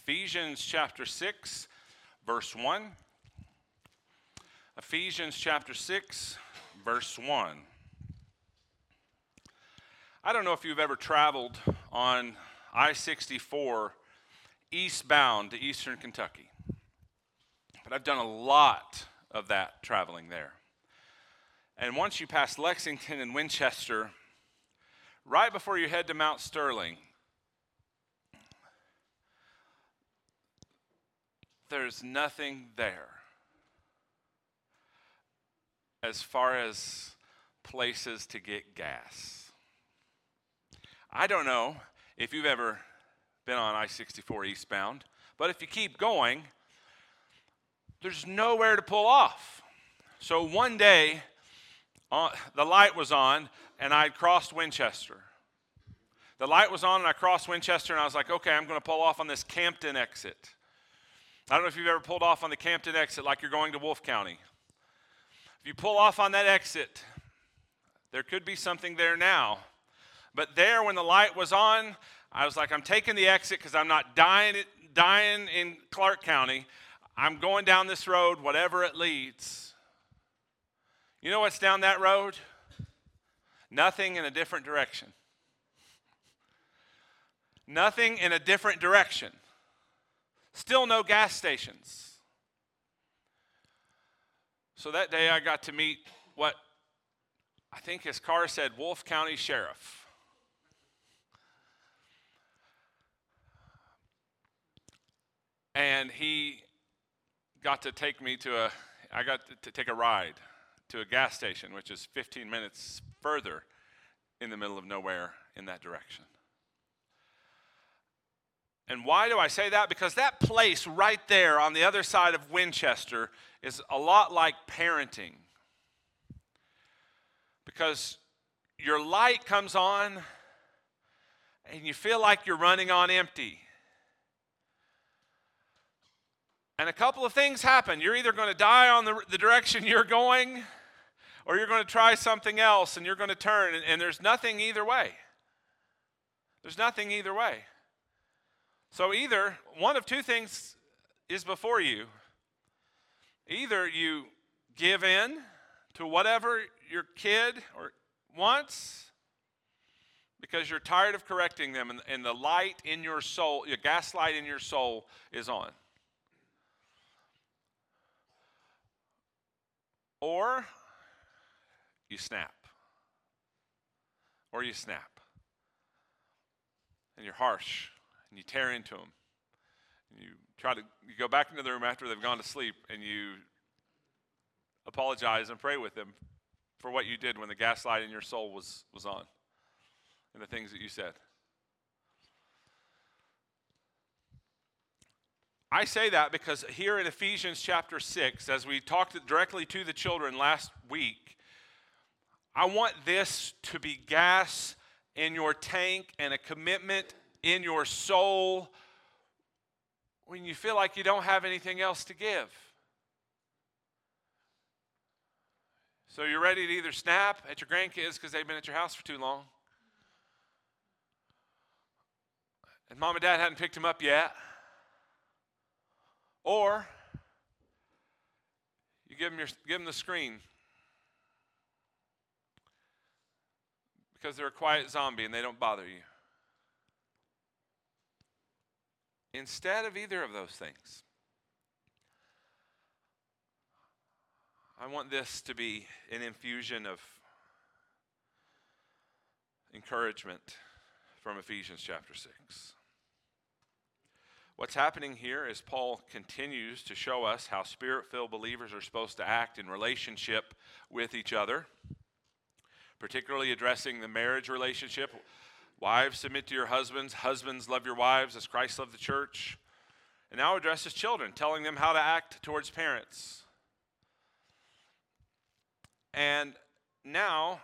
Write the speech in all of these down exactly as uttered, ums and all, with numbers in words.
Ephesians chapter six, verse one. Ephesians chapter six, verse one. I don't know if you've ever traveled on I sixty-four eastbound to eastern Kentucky, but I've done a lot of that traveling there. And once you pass Lexington and Winchester, right before you head to Mount Sterling, there's nothing there as far as places to get gas. I don't know if you've ever been on I sixty-four eastbound, but if you keep going, there's nowhere to pull off. So one day, uh, the light was on, and I had crossed Winchester. The light was on, and I crossed Winchester, and I was like, okay, I'm going to pull off on this Campton exit. I don't know if you've ever pulled off on the Campton exit like you're going to Wolfe County. If you pull off on that exit, there could be something there now. But there, when the light was on, I was like, I'm taking the exit because I'm not dying, dying in Clark County. I'm going down this road, whatever it leads. You know what's down that road? Nothing in a different direction. Nothing in a different direction. Still no gas stations. So that day I got to meet what I think his car said, Wolfe County Sheriff. And he got to take me to a, I got to take a ride to a gas station, which is fifteen minutes further in the middle of nowhere in that direction. And why do I say that? Because that place right there on the other side of Winchester is a lot like parenting. Because your light comes on and you feel like you're running on empty. And a couple of things happen. You're either going to die on the, the direction you're going, or you're going to try something else and you're going to turn, and, and there's nothing either way. There's nothing either way. So either one of two things is before you. Either you give in to whatever your kid or wants because you're tired of correcting them, and, and the light in your soul, your gaslight in your soul is on. Or you snap. Or you snap. And you're harsh. And you tear into them. And you try to you go back into the room after they've gone to sleep, and you apologize and pray with them for what you did when the gaslight in your soul was, was on, and the things that you said. I say that because here in Ephesians chapter six, as we talked directly to the children last week, I want this to be gas in your tank and a commitment in your soul when you feel like you don't have anything else to give. So you're ready to either snap at your grandkids because they've been at your house for too long, and mom and dad hadn't picked them up yet, or you give them, your, give them the screen because they're a quiet zombie and they don't bother you. Instead of either of those things, I want this to be an infusion of encouragement from Ephesians chapter six. What's happening here is Paul continues to show us how Spirit-filled believers are supposed to act in relationship with each other, particularly addressing the marriage relationship. Wives, submit to your husbands. Husbands, love your wives as Christ loved the church. And now addresses children, telling them how to act towards parents. And now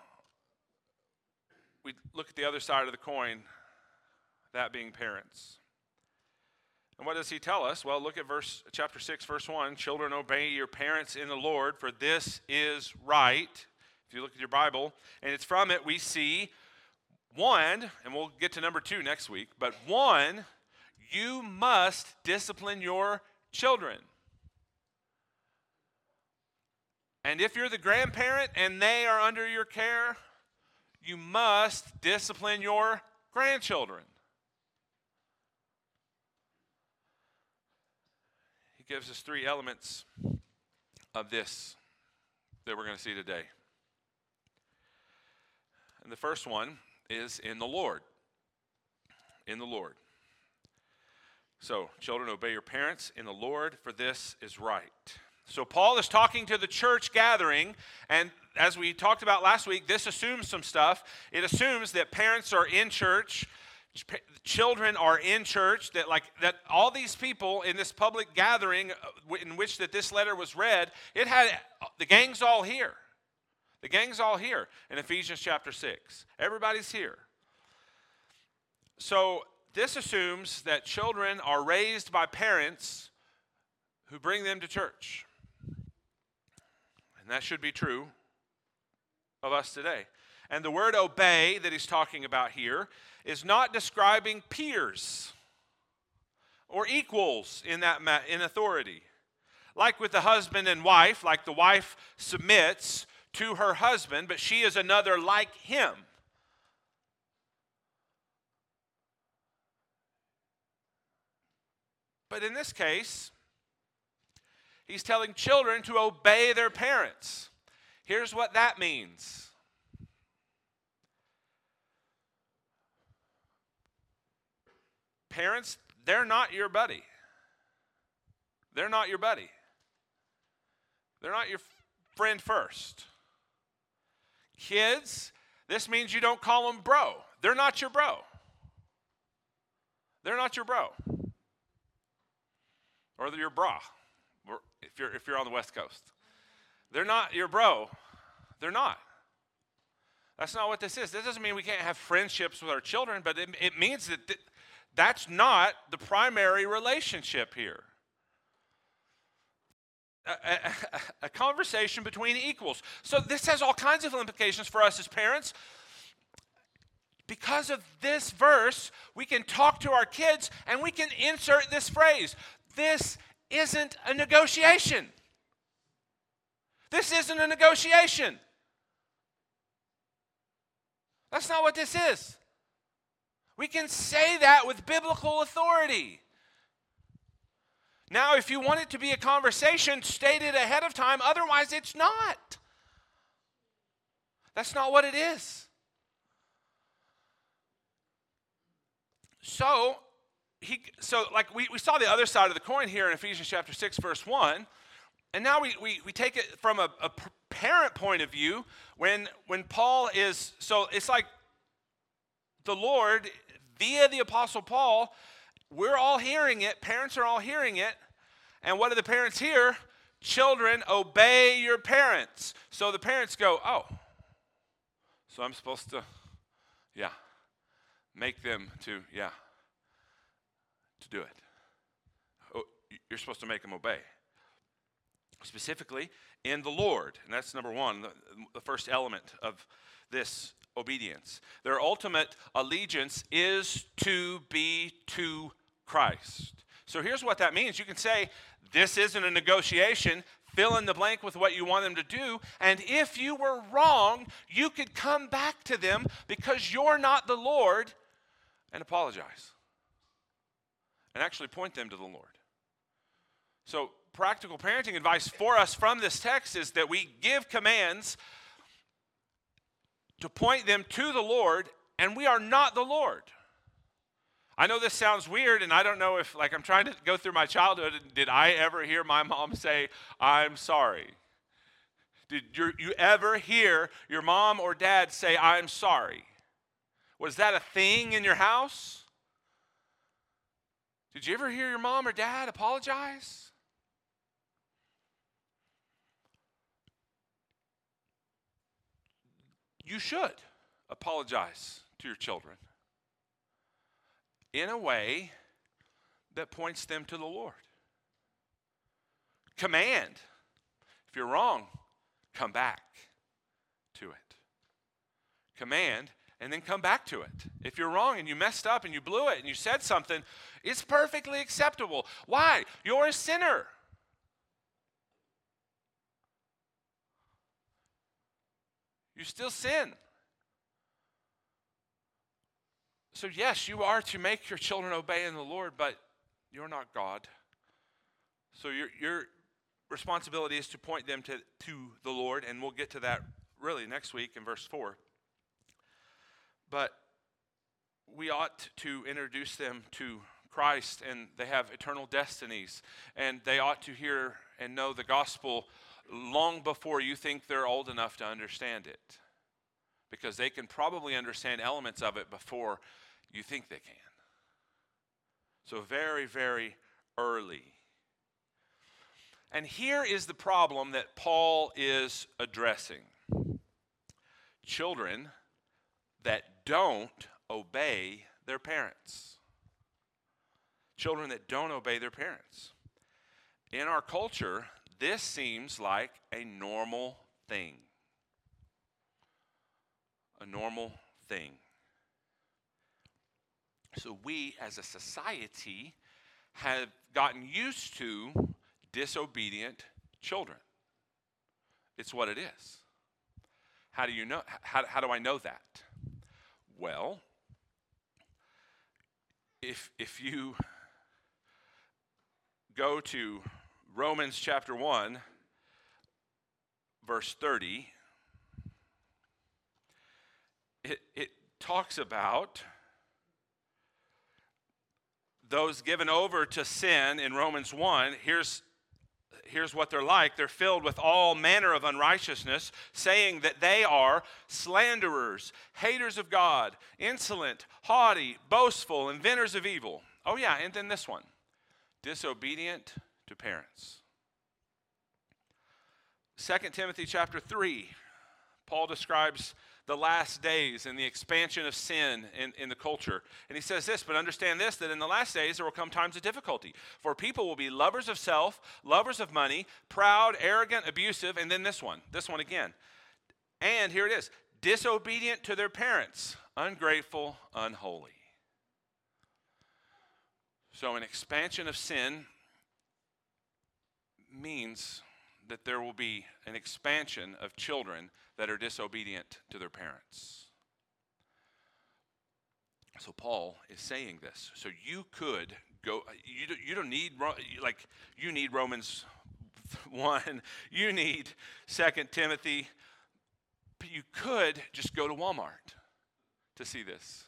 we look at the other side of the coin, that being parents. And what does he tell us? Well, look at verse chapter six, verse one. Children, obey your parents in the Lord, for this is right. If you look at your Bible, and it's from it we see, one, and we'll get to number two next week, but one, You must discipline your children. And if you're the grandparent and they are under your care, you must discipline your grandchildren. He gives us three elements of this that we're going to see today. And the first one is in the Lord. In the Lord. So, children, obey your parents in the Lord, for this is right. So Paul is talking to the church gathering, and as we talked about last week, this assumes some stuff. It assumes that parents are in church, children are in church, that like that all these people in this public gathering in which that this letter was read, it had the gang's all here. The gang's all here in Ephesians chapter six. Everybody's here. So this assumes that children are raised by parents who bring them to church. And that should be true of us today. And the word obey that he's talking about here is not describing peers or equals in that ma- in authority. Like with the husband and wife, like the wife submits to her husband, but she is another like him. But in this case, he's telling children to obey their parents. Here's what that means. Parents, they're not your buddy. They're not your buddy. They're not your friend first. Kids, this means you don't call them bro. They're not your bro. They're not your bro. Or they're your bra. If you're, if you're on the West Coast. They're not your bro. They're not. That's not what this is. This doesn't mean we can't have friendships with our children, but it, it means that th- that's not the primary relationship here. A, a, a conversation between equals. So this has all kinds of implications for us as parents. Because of this verse, we can talk to our kids and we can insert this phrase. This isn't a negotiation. This isn't a negotiation. That's not what this is. We can say that with biblical authority. Now, if you want it to be a conversation, state it ahead of time. Otherwise, it's not. That's not what it is. So, he, so like we, we saw the other side of the coin here in Ephesians chapter six, verse one. And now we, we, we take it from a, a parent point of view when, when Paul is, so it's like the Lord, via the Apostle Paul, we're all hearing it. Parents are all hearing it. And what do the parents hear? Children, obey your parents. So the parents go, oh, so I'm supposed to, yeah, make them to, yeah, to do it. Oh, you're supposed to make them obey. Specifically in the Lord. And that's number one, the, the first element of this obedience. Their ultimate allegiance is to be to Christ. So here's what that means. You can say, this isn't a negotiation. Fill in the blank with what you want them to do. And if you were wrong, you could come back to them because you're not the Lord and apologize. And actually point them to the Lord. So practical parenting advice for us from this text is that we give commands to point them to the Lord, and we are not the Lord. I know this sounds weird, and I don't know if, like, I'm trying to go through my childhood, and did I ever hear my mom say, I'm sorry? Did you, you ever hear your mom or dad say, I'm sorry? Was that a thing in your house? Did you ever hear your mom or dad apologize? You should apologize to your children in a way that points them to the Lord. Command. If you're wrong, come back to it. Command, and then come back to it. If you're wrong and you messed up and you blew it and you said something, it's perfectly acceptable. Why? You're a sinner. You still sin. So yes, you are to make your children obey in the Lord, but you're not God. So your your responsibility is to point them to, to the Lord, and we'll get to that really next week in verse four. But we ought to introduce them to Christ, and they have eternal destinies, and they ought to hear and know the gospel long before you think they're old enough to understand it, because they can probably understand elements of it before you think they can. So very, very early. And here is the problem that Paul is addressing. Children that don't obey their parents. Children that don't obey their parents. In our culture, this seems like a normal thing. A normal thing. So we as a society have gotten used to disobedient children. It's what it is. How do you know? How, how do I know that? Well, if if you go to Romans chapter one, verse thirty, it, it talks about those given over to sin in Romans one. Here's, here's what they're like. They're filled with all manner of unrighteousness, saying that they are slanderers, haters of God, insolent, haughty, boastful, inventors of evil. Oh yeah, and then this one, disobedient to parents. Second Timothy chapter three, Paul describes the last days and the expansion of sin in, in the culture. And he says this, but understand this, that in the last days there will come times of difficulty. For people will be lovers of self, lovers of money, proud, arrogant, abusive, and then this one, this one again. And here it is, disobedient to their parents, ungrateful, unholy. So an expansion of sin means that there will be an expansion of children that are disobedient to their parents. So Paul is saying this. So you could go, you, you don't need, like, you need Romans one, you need Second Timothy, but you could just go to Walmart to see this.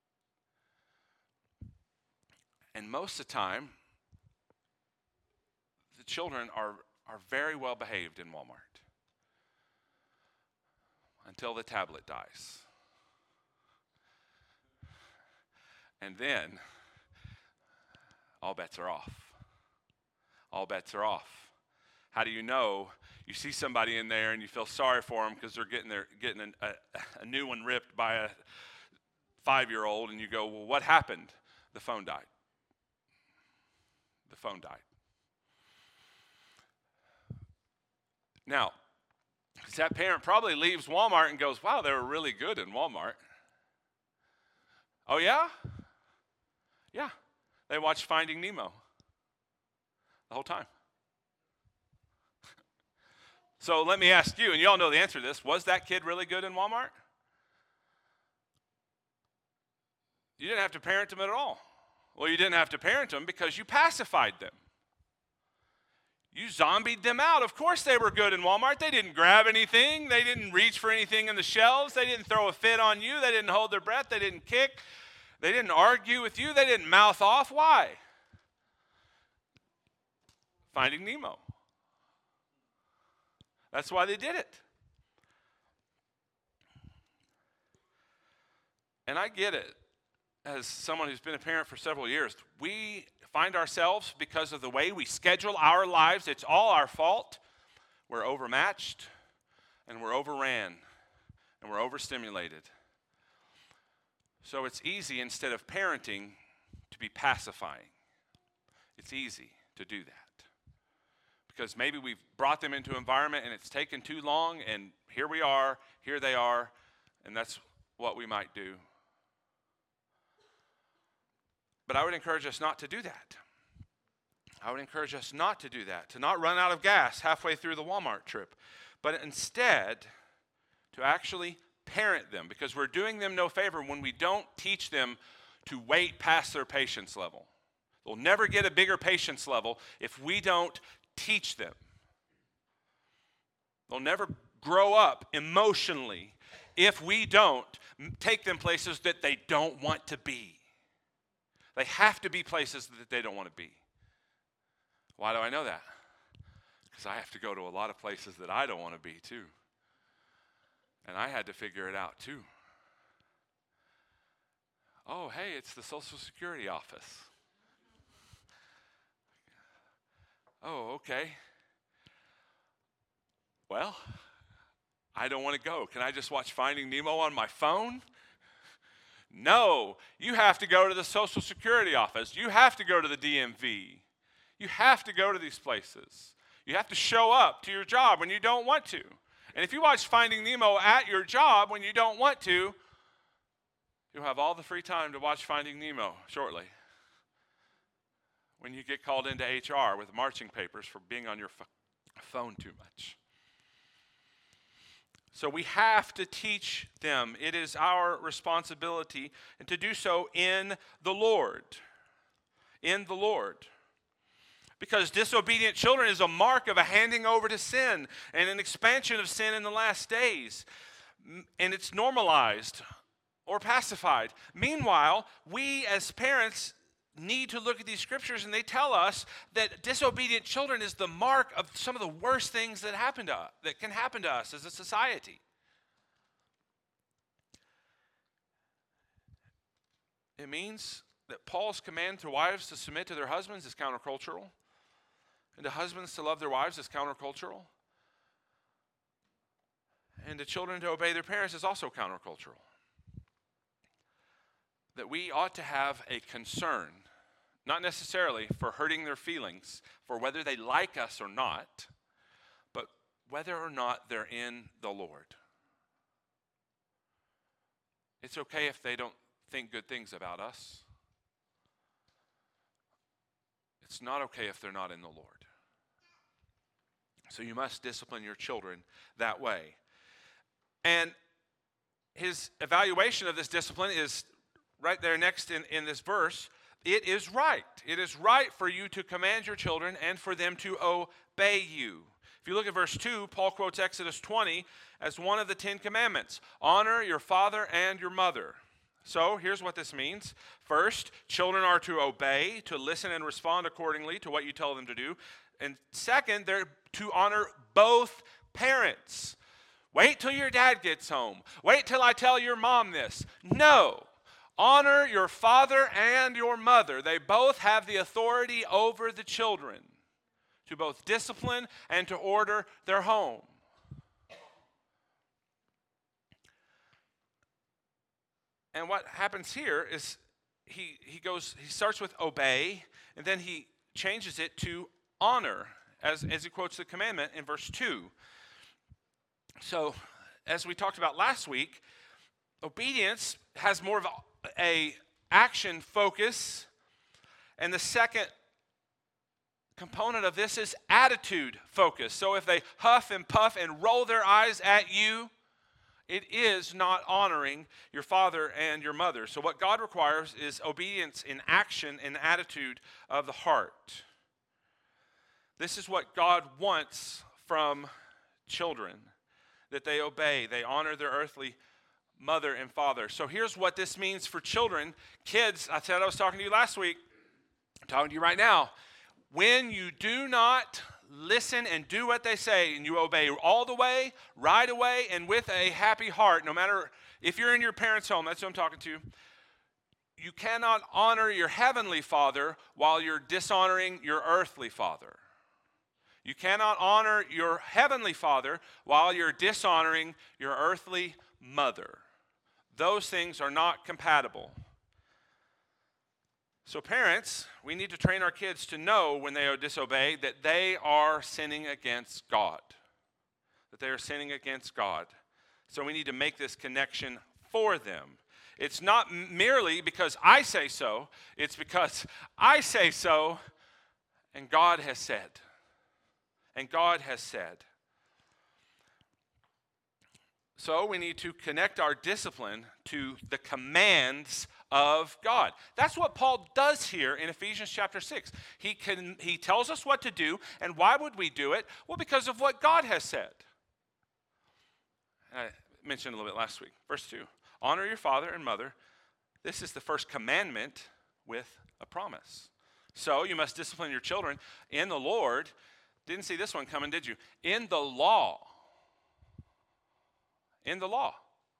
And most of the time, the children are, are very well behaved in Walmart. Until the tablet dies. And then, all bets are off. All bets are off. How do you know? You see somebody in there and you feel sorry for them because they're getting their getting an, a, a new one ripped by a five-year-old, and you go, well, what happened? The phone died. The phone died. Now, because that parent probably leaves Walmart and goes, wow, they were really good in Walmart. Oh, yeah? Yeah. They watched Finding Nemo the whole time. So let me ask you, and you all know the answer to this, was that kid really good in Walmart? You didn't have to parent them at all. Well, you didn't have to parent them because you pacified them. You zombied them out. Of course they were good in Walmart. They didn't grab anything. They didn't reach for anything in the shelves. They didn't throw a fit on you. They didn't hold their breath. They didn't kick. They didn't argue with you. They didn't mouth off. Why? Finding Nemo. That's why they did it. And I get it. As someone who's been a parent for several years, we find ourselves, because of the way we schedule our lives, it's all our fault. We're overmatched, and we're overran, and we're overstimulated. So it's easy, instead of parenting, to be pacifying. It's easy to do that. Because maybe we've brought them into an environment and it's taken too long, and here we are, here they are, and that's what we might do. But I would encourage us not to do that. I would encourage us not to do that, to not run out of gas halfway through the Walmart trip, but instead to actually parent them, because we're doing them no favor when we don't teach them to wait past their patience level. They'll never get a bigger patience level if we don't teach them. They'll never grow up emotionally if we don't take them places that they don't want to be. They have to be places that they don't want to be. Why do I know that? Because I have to go to a lot of places that I don't want to be too. And I had to figure it out too. Oh, hey, it's the Social Security office. Oh, okay. Well, I don't want to go. Can I just watch Finding Nemo on my phone? No, you have to go to the Social Security office. You have to go to the D M V. You have to go to these places. You have to show up to your job when you don't want to. And if you watch Finding Nemo at your job when you don't want to, you'll have all the free time to watch Finding Nemo shortly. When you get called into H R with marching papers for being on your phone too much. So we have to teach them. It is our responsibility, and to do so in the Lord. In the Lord. Because disobedient children is a mark of a handing over to sin and an expansion of sin in the last days. And it's normalized or pacified. Meanwhile, we as parents need to look at these scriptures, and they tell us that disobedient children is the mark of some of the worst things that happen to us, that can happen to us as a society. It means that Paul's command to wives to submit to their husbands is countercultural, and to husbands to love their wives is countercultural, and to children to obey their parents is also countercultural. That we ought to have a concern, not necessarily for hurting their feelings, for whether they like us or not, but whether or not they're in the Lord. It's okay if they don't think good things about us. It's not okay if they're not in the Lord. So you must discipline your children that way. And his evaluation of this discipline is right there next in, in this verse. It is right. It is right for you to command your children and for them to obey you. If you look at verse two, Paul quotes Exodus twenty as one of the Ten Commandments. Honor your father and your mother. So here's what this means. First, children are to obey, to listen and respond accordingly to what you tell them to do. And second, they're to honor both parents. Wait till your dad gets home. Wait till I tell your mom this. No. Honor your father and your mother. They both have the authority over the children to both discipline and to order their home. And what happens here is he, he goes, he starts with obey, and then he changes it to honor, as, as he quotes the commandment in verse two. So, as we talked about last week, obedience has more of a, a action focus, and the second component of this is attitude focus. So if they huff and puff and roll their eyes at you, it is not honoring your father and your mother. So what God requires is obedience in action and attitude of the heart. This is what God wants from children, that they obey, they honor their earthly mother and father. So here's what this means for children. Kids, I said I was talking to you last week. I'm talking to you right now. When you do not listen and do what they say, and you obey all the way, right away, and with a happy heart, no matter if you're in your parents' home, that's who I'm talking to, you cannot honor your heavenly Father while you're dishonoring your earthly father. You cannot honor your heavenly Father while you're dishonoring your earthly mother. Those things are not compatible. So parents, we need to train our kids to know when they disobey that they are sinning against God. That they are sinning against God. So we need to make this connection for them. It's not merely because I say so. It's because I say so, and God has said. And God has said. So we need to connect our discipline to the commands of God. That's what Paul does here in Ephesians chapter six. He can he tells us what to do, and why would we do it? Well, because of what God has said. I mentioned a little bit last week. Verse two. Honor your father and mother. This is the first commandment with a promise. So you must discipline your children in the Lord. Didn't see this one coming, did you? In the law. In the law.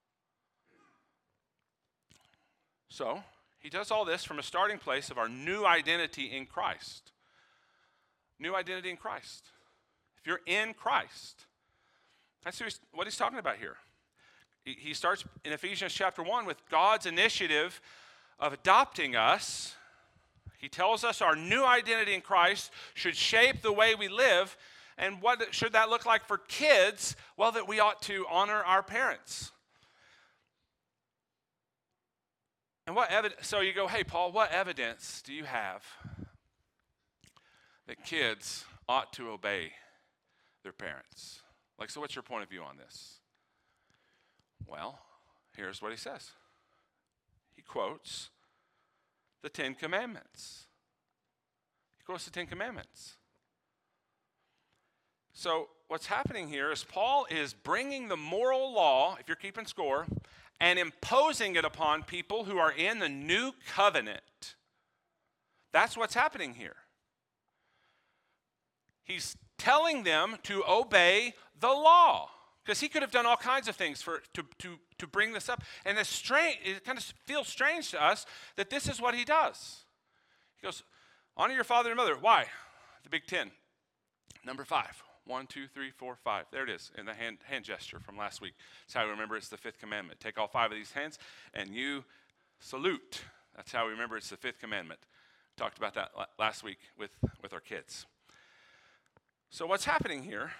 So he does all this from a starting place of our new identity in Christ. New identity in Christ. If you're in Christ, that's what he's talking about here. He starts in Ephesians chapter one with God's initiative of adopting us. He tells us our new identity in Christ should shape the way we live. And what should that look like for kids? Well, that we ought to honor our parents. And what evidence? So you go, hey, Paul, what evidence do you have that kids ought to obey their parents? Like, so what's your point of view on this? Well, here's what he says. He quotes the Ten Commandments. He quotes the Ten Commandments. So what's happening here is Paul is bringing the moral law, if you're keeping score, and imposing it upon people who are in the new covenant. That's what's happening here. He's telling them to obey the law. Because he could have done all kinds of things for to, to, to bring this up. And it's strange, it kind of feels strange to us that this is what he does. He goes, honor your father and mother. Why? The Big Ten. Number five. One, two, three, four, five. There it is in the hand, hand gesture from last week. That's how we remember it's the fifth commandment. Take all five of these hands and you salute. That's how we remember it's the fifth commandment. Talked about that last week with, with our kids. So what's happening here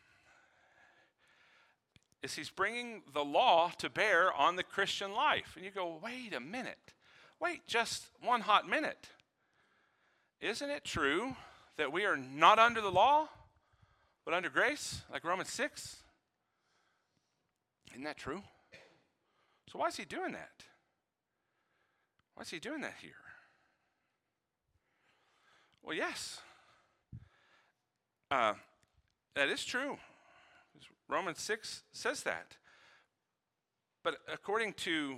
is he's bringing the law to bear on the Christian life. And you go, wait a minute. Wait just one hot minute. Isn't it true that we are not under the law, but under grace, like Romans six? Isn't that true? So why is he doing that? Why is he doing that here? Well, yes. Uh, that is true. Romans six says that. But according to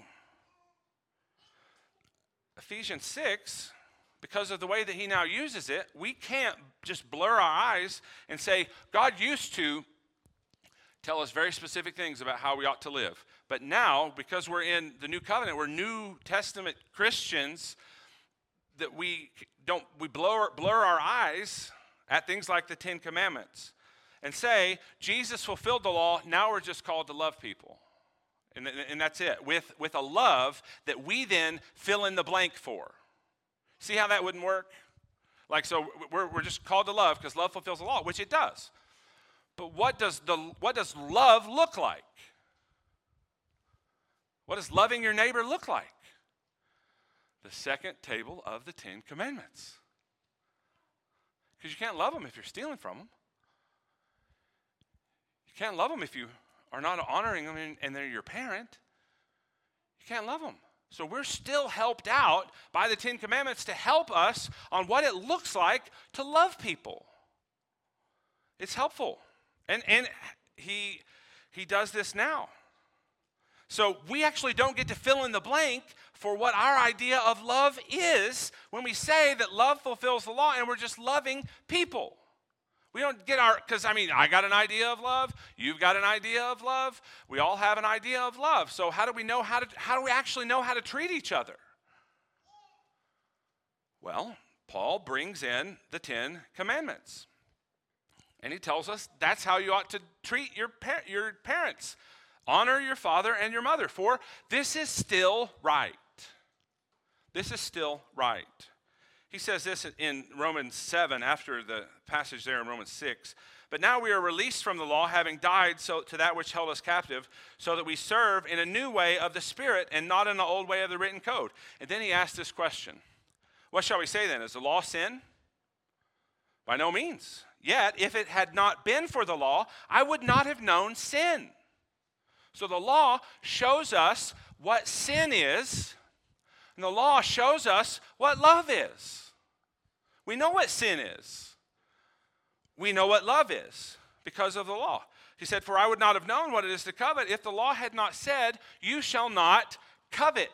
Ephesians six, because of the way that he now uses it, we can't just blur our eyes and say, God used to tell us very specific things about how we ought to live. But now, because we're in the new covenant, we're New Testament Christians, that we don't we blur, blur our eyes at things like the Ten Commandments and say, Jesus fulfilled the law, now we're just called to love people. And, and that's it, with, with a love that we then fill in the blank for. See how that wouldn't work? Like, so we're, we're just called to love because love fulfills the law, which it does. But what does, the, what does love look like? What does loving your neighbor look like? The second table of the Ten Commandments. Because you can't love them if you're stealing from them. You can't love them if you are not honoring them and they're your parent. You can't love them. So we're still helped out by the Ten Commandments to help us on what it looks like to love people. It's helpful. And, and he, he does this now. So we actually don't get to fill in the blank for what our idea of love is when we say that love fulfills the law and we're just loving people. We don't get our, because I mean, I got an idea of love. You've got an idea of love. We all have an idea of love. So how do we know how to, how do we actually know how to treat each other? Well, Paul brings in the Ten Commandments. And he tells us that's how you ought to treat your, par- your parents. Honor your father and your mother, for this is still right. This is still right. He says this in Romans seven, after the passage there in Romans six. But now we are released from the law, having died so, to that which held us captive, so that we serve in a new way of the Spirit and not in the old way of the written code. And then he asked this question. What shall we say then? Is the law sin? By no means. Yet, if it had not been for the law, I would not have known sin. So the law shows us what sin is, and the law shows us what love is. We know what sin is. We know what love is because of the law. He said, for I would not have known what it is to covet if the law had not said, you shall not covet.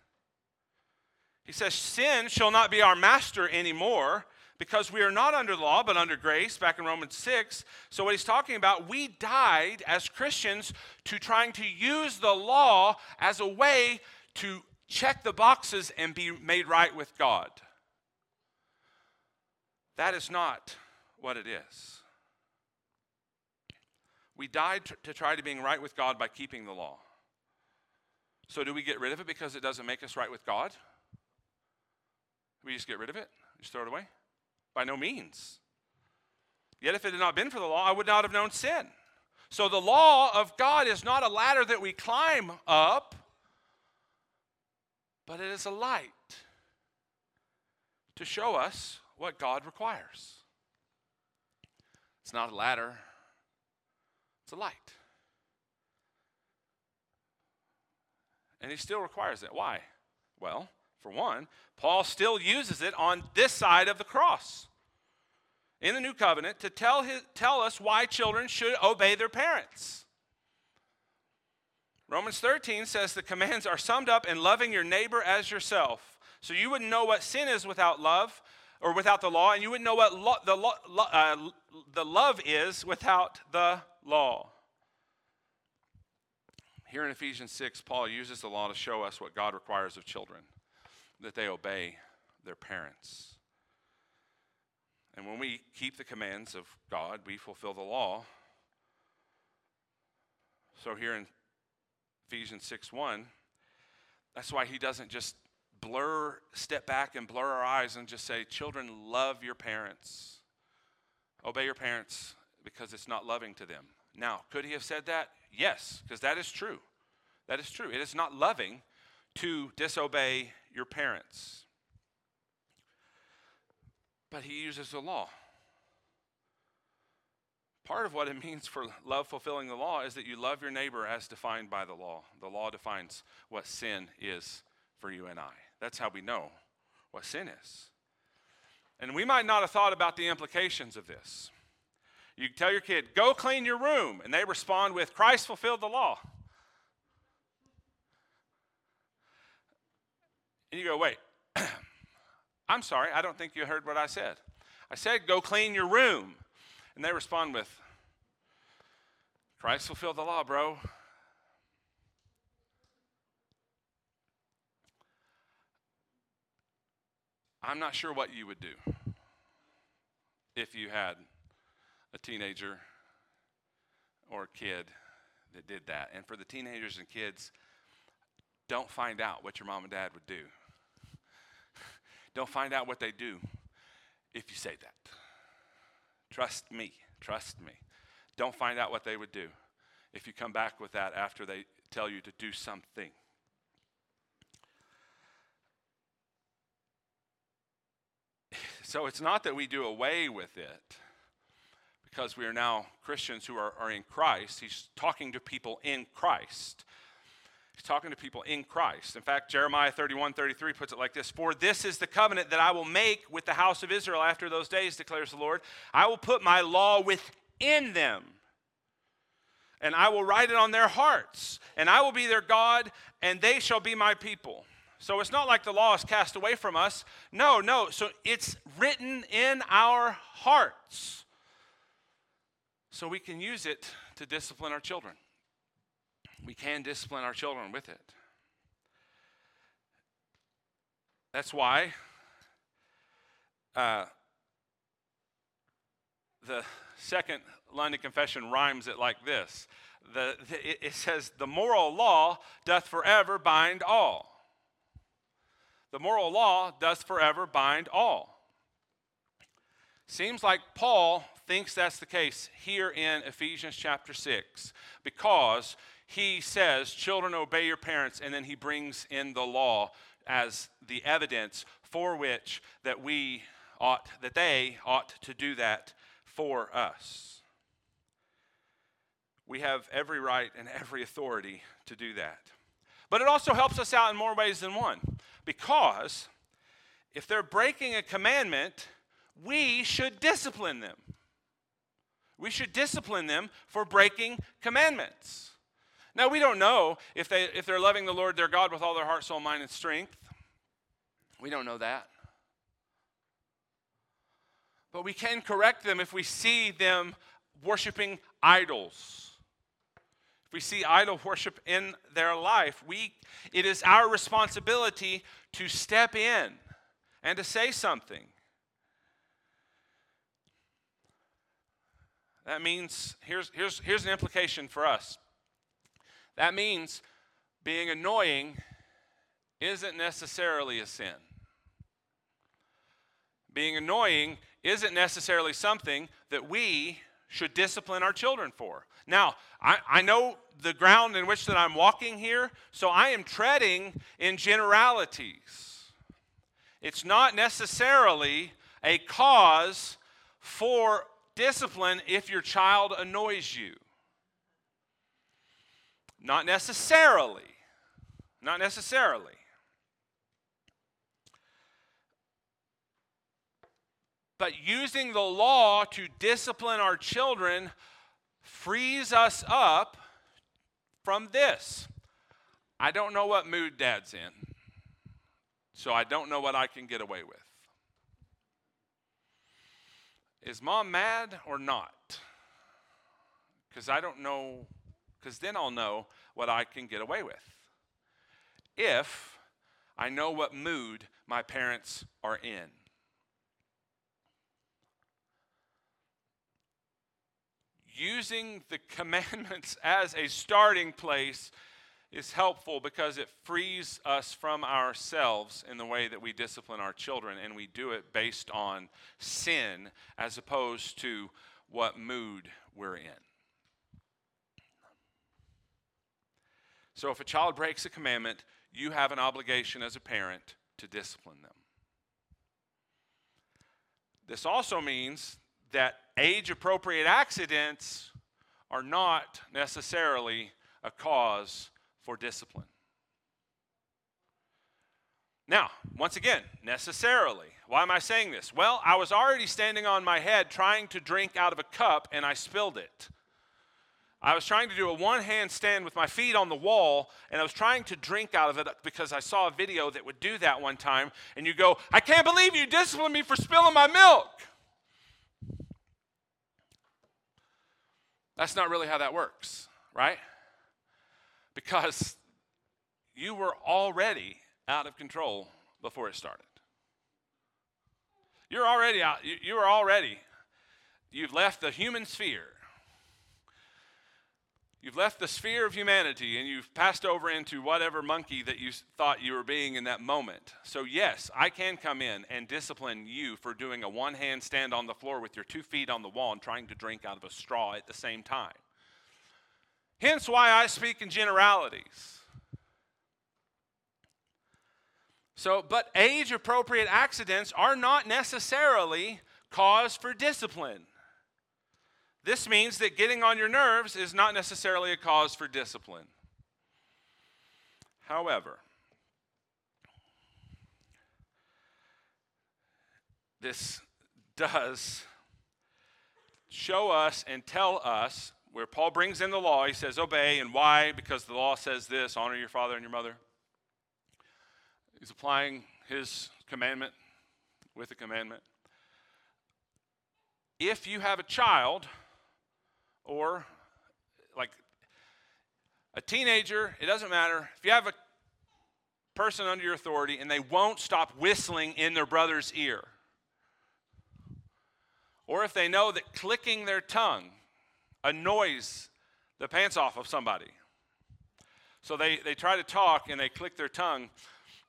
He says, sin shall not be our master anymore because we are not under law but under grace, back in Romans six. So what he's talking about, we died as Christians to trying to use the law as a way to check the boxes and be made right with God. That is not what it is. We died t- to try to being right with God by keeping the law. So do we get rid of it because it doesn't make us right with God? We just get rid of it? Just throw it away? By no means. Yet if it had not been for the law, I would not have known sin. So the law of God is not a ladder that we climb up, but it is a light to show us what God requires. It's not a ladder, it's a light. And he still requires it. Why? Well, for one, Paul still uses it on this side of the cross in the new covenant to tell, his, tell us why children should obey their parents. Romans thirteen says the commands are summed up in loving your neighbor as yourself. So you wouldn't know what sin is without love, or without the law, and you wouldn't know what lo- the, lo- lo- uh, the love is without the law. Here in Ephesians six, Paul uses the law to show us what God requires of children, that they obey their parents. And when we keep the commands of God, we fulfill the law. So here in Ephesians six one, that's why he doesn't just blur, step back and blur our eyes and just say, children, love your parents. Obey your parents because it's not loving to them. Now, could he have said that? Yes, because that is true. That is true. It is not loving to disobey your parents. But he uses the law. Part of what it means for love fulfilling the law is that you love your neighbor as defined by the law. The law defines what sin is for you and I. That's how we know what sin is. And we might not have thought about the implications of this. You tell your kid, go clean your room, and they respond with, Christ fulfilled the law. And you go, wait, I'm sorry, I don't think you heard what I said. I said, go clean your room. And they respond with, Christ fulfilled the law, bro. I'm not sure what you would do if you had a teenager or a kid that did that. And for the teenagers and kids, don't find out what your mom and dad would do. Don't find out what they do if you say that. Trust me. Trust me. Don't find out what they would do if you come back with that after they tell you to do something. So it's not that we do away with it because we are now Christians who are, are in Christ. He's talking to people in Christ. He's talking to people in Christ. In fact, Jeremiah thirty-one thirty-three puts it like this: For this is the covenant that I will make with the house of Israel after those days, declares the Lord. I will put my law within them, and I will write it on their hearts, and I will be their God, and they shall be my people. So it's not like the law is cast away from us. No, no. So it's written in our hearts. So we can use it to discipline our children. We can discipline our children with it. That's why uh, the second London Confession rhymes it like this. The, the, it, it says, the moral law doth forever bind all. The moral law does forever bind all. Seems like Paul thinks that's the case here in Ephesians chapter six, because he says, children, obey your parents, and then he brings in the law as the evidence for which that we ought, that they ought to do that for us. We have every right and every authority to do that. But it also helps us out in more ways than one, because if they're breaking a commandment, we should discipline them. We should discipline them for breaking commandments. Now, we don't know if, they, if they're loving the Lord their God with all their heart, soul, mind, and strength. We don't know that. But we can correct them if we see them worshiping idols. If we see idol worship in their life, we, it is our responsibility to step in and to say something. That means, here's, here's, here's an implication for us. That means being annoying isn't necessarily a sin. Being annoying isn't necessarily something that we should discipline our children for. Now, I, I know the ground in which that I'm walking here, so I am treading in generalities. It's not necessarily a cause for discipline if your child annoys you. Not necessarily. Not necessarily. But using the law to discipline our children frees us up from this. I don't know what mood Dad's in, so I don't know what I can get away with. Is Mom mad or not? Because I don't know. Because then I'll know what I can get away with. If I know what mood my parents are in. Using the commandments as a starting place is helpful because it frees us from ourselves in the way that we discipline our children, and we do it based on sin as opposed to what mood we're in. So if a child breaks a commandment, you have an obligation as a parent to discipline them. This also means that age-appropriate accidents are not necessarily a cause for discipline. Now, once again, necessarily. Why am I saying this? Well, I was already standing on my head trying to drink out of a cup, and I spilled it. I was trying to do a one-hand stand with my feet on the wall, and I was trying to drink out of it because I saw a video that would do that one time, and you go, I can't believe you disciplined me for spilling my milk. That's not really how that works, right? Because you were already out of control before it started. You're already out. You, you were already, you've left the human sphere. You've left the sphere of humanity and you've passed over into whatever monkey that you thought you were being in that moment. So yes, I can come in and discipline you for doing a one-hand stand on the floor with your two feet on the wall and trying to drink out of a straw at the same time. Hence why I speak in generalities. So, but age-appropriate accidents are not necessarily cause for discipline. This means that getting on your nerves is not necessarily a cause for discipline. However, this does show us and tell us, where Paul brings in the law, he says obey, and why? Because the law says this, honor your father and your mother. He's applying his commandment with a commandment. If you have a child, or like a teenager, it doesn't matter. If you have a person under your authority and they won't stop whistling in their brother's ear, or if they know that clicking their tongue annoys the pants off of somebody, so they, they try to talk and they click their tongue,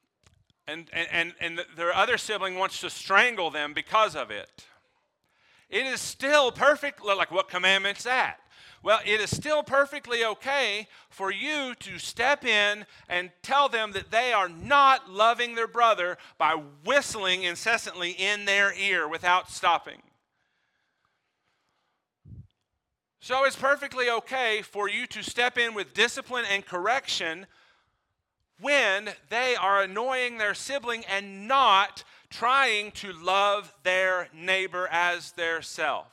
and, and, and their other sibling wants to strangle them because of it. It is still perfect. Like, what commandment's that? Well, it is still perfectly okay for you to step in and tell them that they are not loving their brother by whistling incessantly in their ear without stopping. So it's perfectly okay for you to step in with discipline and correction when they are annoying their sibling and not trying to love their neighbor as their self.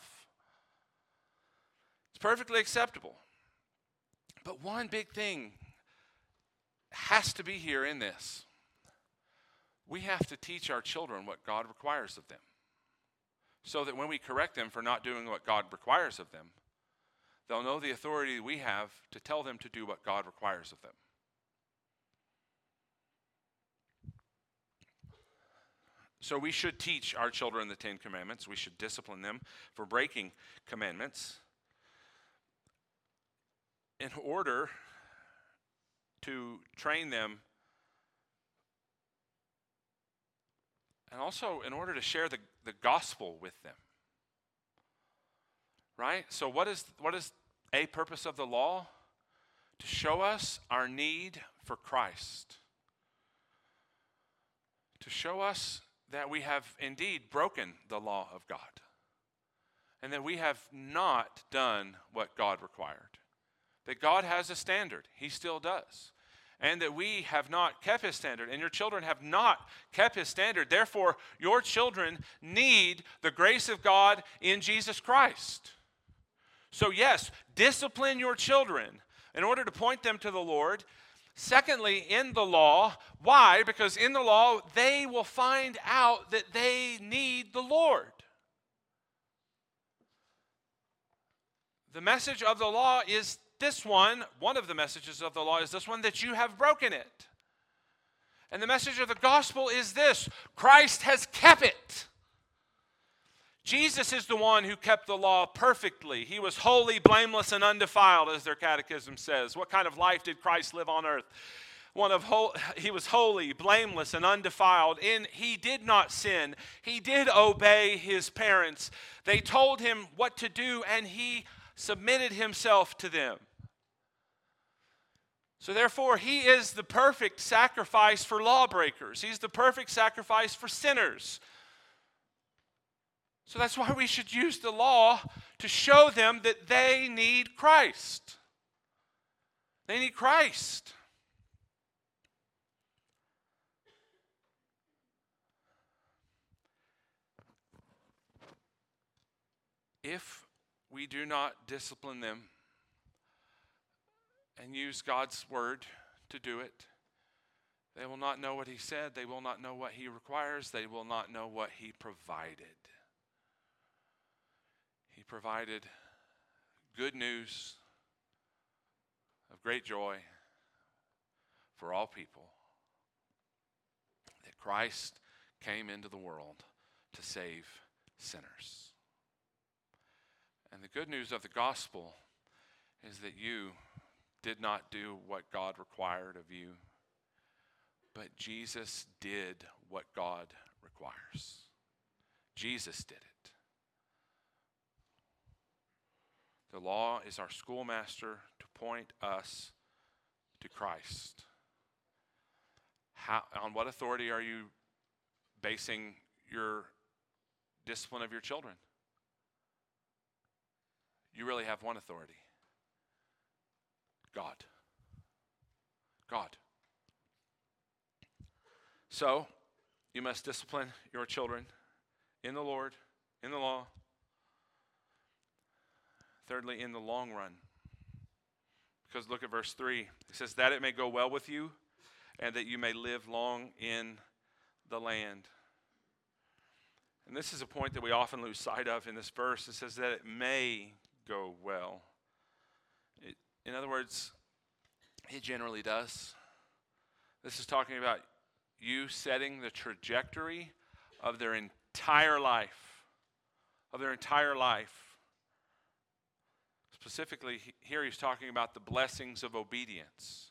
It's perfectly acceptable. But one big thing has to be here in this. We have to teach our children what God requires of them, so that when we correct them for not doing what God requires of them, they'll know the authority we have to tell them to do what God requires of them. So we should teach our children the Ten Commandments. We should discipline them for breaking commandments in order to train them, and also in order to share the, the gospel with them. Right? So what is what is a purpose of the law? To show us our need for Christ. To show us that we have indeed broken the law of God, and that we have not done what God required. That God has a standard. He still does. And that we have not kept his standard, and your children have not kept his standard. Therefore, your children need the grace of God in Jesus Christ. So yes, discipline your children in order to point them to the Lord. Secondly, in the law. Why? Because in the law, they will find out that they need the Lord. The message of the law is this one. One of the messages of the law is this one, that you have broken it. And the message of the gospel is this: Christ has kept it. Jesus is the one who kept the law perfectly. He was holy, blameless, and undefiled, as their catechism says. What kind of life did Christ live on earth? One of ho- he was holy, blameless, and undefiled. In he did not sin. He did obey his parents. They told him what to do, and he submitted himself to them. So therefore, he is the perfect sacrifice for lawbreakers. He's the perfect sacrifice for sinners. So that's why we should use the law to show them that they need Christ. They need Christ. If we do not discipline them and use God's word to do it, they will not know what he said. They will not know what he requires. They will not know what he provided. He provided good news of great joy for all people, that Christ came into the world to save sinners. And the good news of the gospel is that you did not do what God required of you, but Jesus did what God requires. Jesus did it. The law is our schoolmaster to point us to Christ. How, on what authority are you basing your discipline of your children? You really have one authority. God. God. So, you must discipline your children in the Lord, in the law. Thirdly, in the long run. Because look at verse three. It says, that it may go well with you, and that you may live long in the land. And this is a point that we often lose sight of in this verse. It says that it may go well. It, in other words, it generally does. This is talking about you setting the trajectory of their entire life. Of their entire life. Specifically, here he's talking about the blessings of obedience.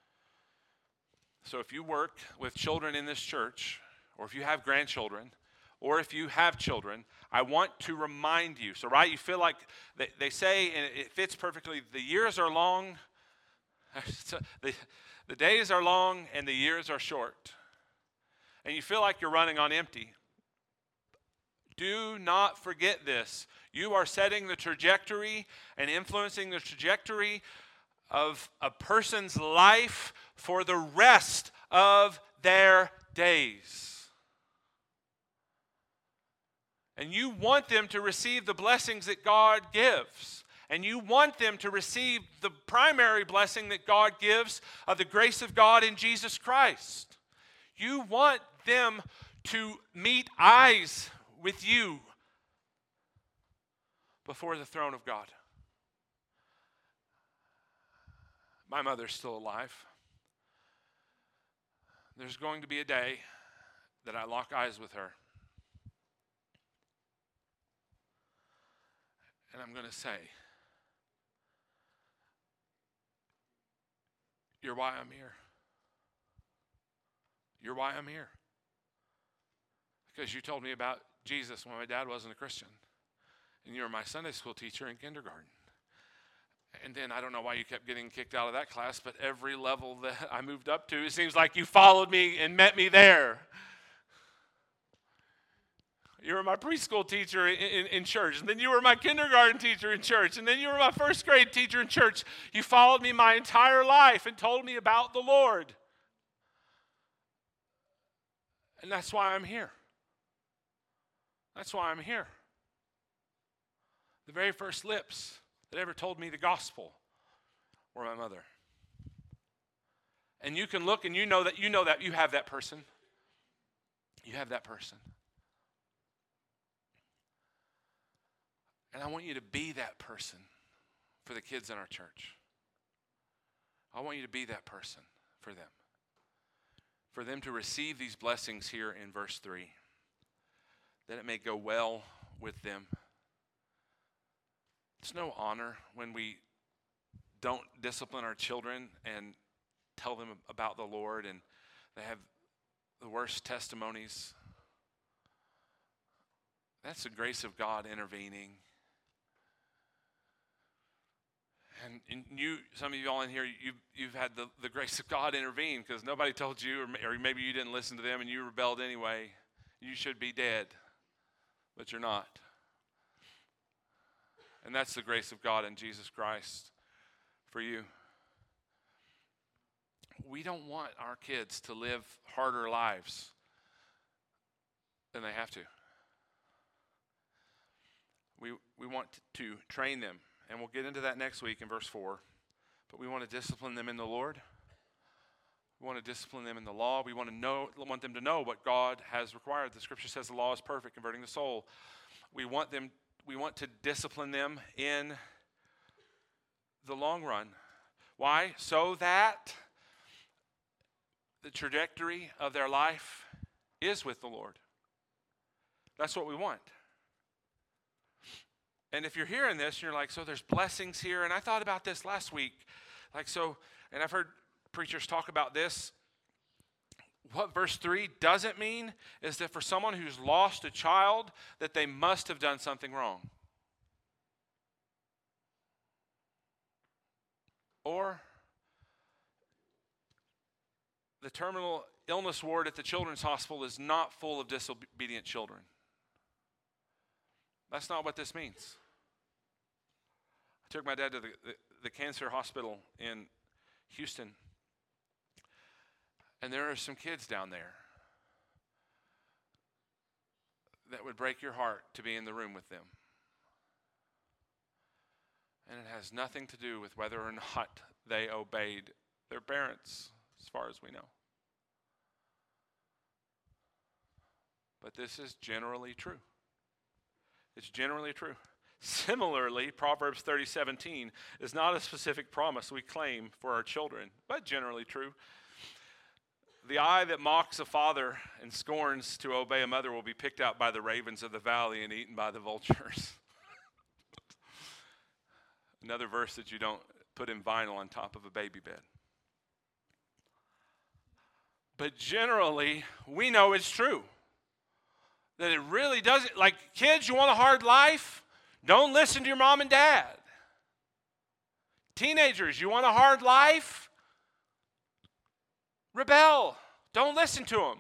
So if you work with children in this church, or if you have grandchildren, or if you have children, I want to remind you. So, right, you feel like they, they say, and it fits perfectly, the years are long, the, the days are long, and the years are short. And you feel like you're running on empty. Do not forget this. You are setting the trajectory and influencing the trajectory of a person's life for the rest of their days. And you want them to receive the blessings that God gives. And you want them to receive the primary blessing that God gives of the grace of God in Jesus Christ. You want them to meet eyes with you before the throne of God. My mother's still alive. There's going to be a day that I lock eyes with her. And I'm going to say, you're why I'm here. You're why I'm here. Because you told me about Jesus when my dad wasn't a Christian. And you were my Sunday school teacher in kindergarten. And then I don't know why you kept getting kicked out of that class, but every level that I moved up to, it seems like you followed me and met me there. You were my preschool teacher in, in, in church, and then you were my kindergarten teacher in church, and then you were my first grade teacher in church. You followed me my entire life and told me about the Lord. And that's why I'm here. That's why I'm here. The very first lips that ever told me the gospel were my mother. And you can look and you know that you know that you have that person. You have that person. And I want you to be that person for the kids in our church. I want you to be that person for them. For them to receive these blessings here in verse three. That it may go well with them. It's no honor when we don't discipline our children and tell them about the Lord and they have the worst testimonies. That's the grace of God intervening. And, and you, some of you all in here, you've, you've had the, the grace of God intervene because nobody told you, or, or maybe you didn't listen to them and you rebelled anyway. You should be dead, but you're not. And that's the grace of God in Jesus Christ for you. We don't want our kids to live harder lives than they have to. We, we want to train them. And we'll get into that next week in verse four. But we want to discipline them in the Lord. We want to discipline them in the law. We want to know, want them to know what God has required. The scripture says the law is perfect, converting the soul. We want them, we want to discipline them in the long run. Why? So that the trajectory of their life is with the Lord. That's what we want. And if you're hearing this, you're like, so there's blessings here. And I thought about this last week. Like, so, and I've heard preachers talk about this. What verse three doesn't mean is that for someone who's lost a child, that they must have done something wrong. Or the terminal illness ward at the children's hospital is not full of disobedient children. That's not what this means. I took my dad to the, the, the cancer hospital in Houston, and there are some kids down there that would break your heart to be in the room with them. And it has nothing to do with whether or not they obeyed their parents, as far as we know. But this is generally true. It's generally true. Similarly, Proverbs thirty seventeen is not a specific promise we claim for our children, but generally true. The eye that mocks a father and scorns to obey a mother will be picked out by the ravens of the valley and eaten by the vultures. Another verse that you don't put in vinyl on top of a baby bed. But generally, we know it's true. that it really doesn't, like, kids, you want a hard life? Don't listen to your mom and dad. Teenagers, you want a hard life? Rebel. Don't listen to them.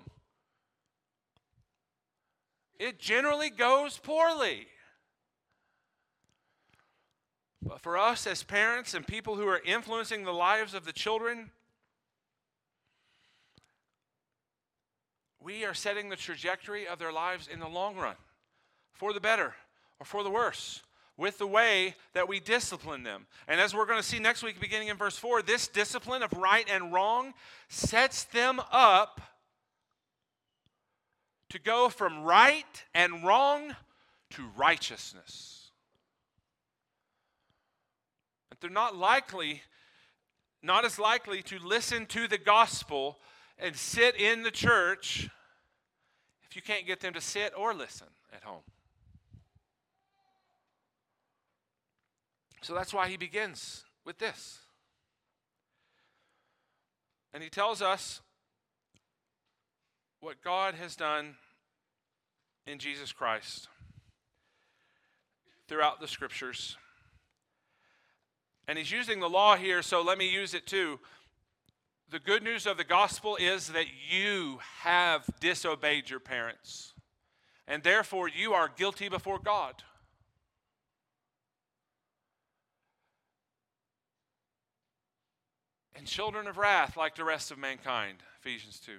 It generally goes poorly. But for us as parents and people who are influencing the lives of the children, we are setting the trajectory of their lives in the long run, for the better or for the worse, with the way that we discipline them. And as we're going to see next week, beginning in verse four, this discipline of right and wrong sets them up to go from right and wrong to righteousness. But they're not likely, not as likely to listen to the gospel and sit in the church if you can't get them to sit or listen at home. So that's why he begins with this. And he tells us what God has done in Jesus Christ throughout the scriptures. And he's using the law here, so let me use it too. The good news of the gospel is that you have disobeyed your parents, and therefore you are guilty before God. And children of wrath like the rest of mankind, Ephesians two.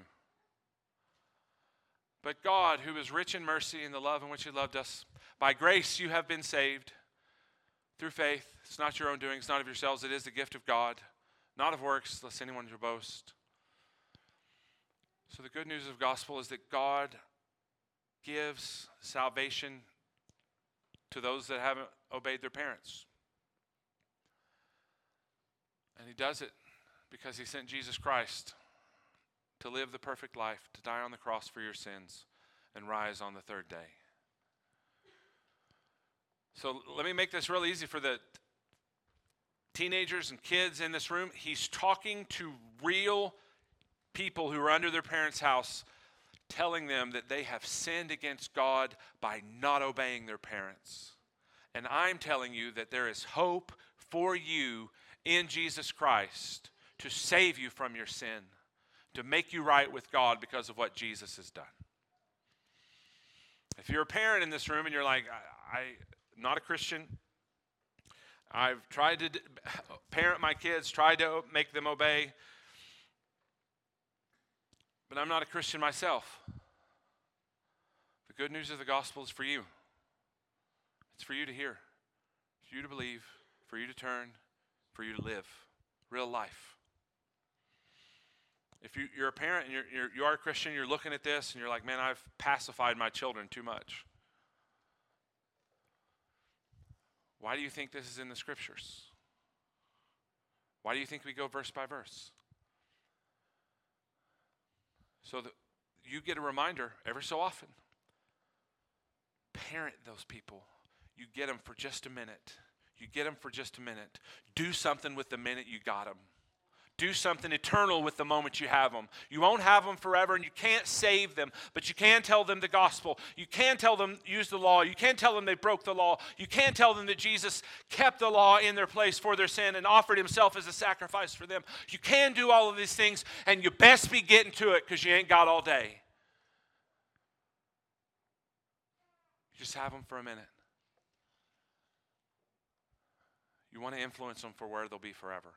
But God, who is rich in mercy and the love in which he loved us, by grace you have been saved through faith. It's not your own doing, it's not of yourselves, it is the gift of God, not of works, lest anyone should boast. So the good news of the gospel is that God gives salvation to those that haven't obeyed their parents. And he does it because he sent Jesus Christ to live the perfect life, to die on the cross for your sins, and rise on the third day. So let me make this really easy for the teenagers and kids in this room. He's talking to real people who are under their parents' house, telling them that they have sinned against God by not obeying their parents. And I'm telling you that there is hope for you in Jesus Christ to save you from your sin, to make you right with God because of what Jesus has done. If you're a parent in this room and you're like, I, I not a Christian, I've tried to parent my kids, tried to make them obey, but I'm not a Christian myself. The good news of the gospel is for you. It's for you to hear, for you to believe, for you to turn, for you to live real life. If you, you're a parent and you're, you're, you are a Christian, you're looking at this and you're like, man, I've pacified my children too much. Why do you think this is in the scriptures? Why do you think we go verse by verse? So that you get a reminder every so often. Parent those people. You get them for just a minute. You get them for just a minute. Do something with the minute you got them. Do something eternal with the moment you have them. You won't have them forever, and you can't save them, but you can tell them the gospel. You can tell them use the law. You can tell them they broke the law. You can tell them that Jesus kept the law in their place for their sin and offered himself as a sacrifice for them. You can do all of these things, and you best be getting to it because you ain't got all day. You just have them for a minute. You want to influence them for where they'll be forever.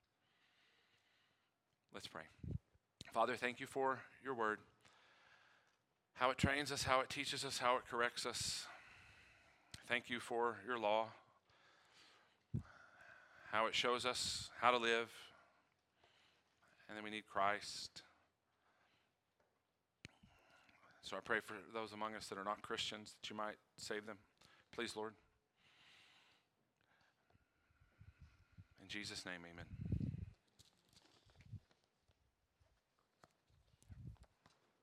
Let's pray. Father, thank you for your word, how it trains us, how it teaches us, how it corrects us. Thank you for your law, how it shows us how to live, and then we need Christ. So I pray for those among us that are not Christians, that you might save them. Please, Lord. In Jesus' name, amen.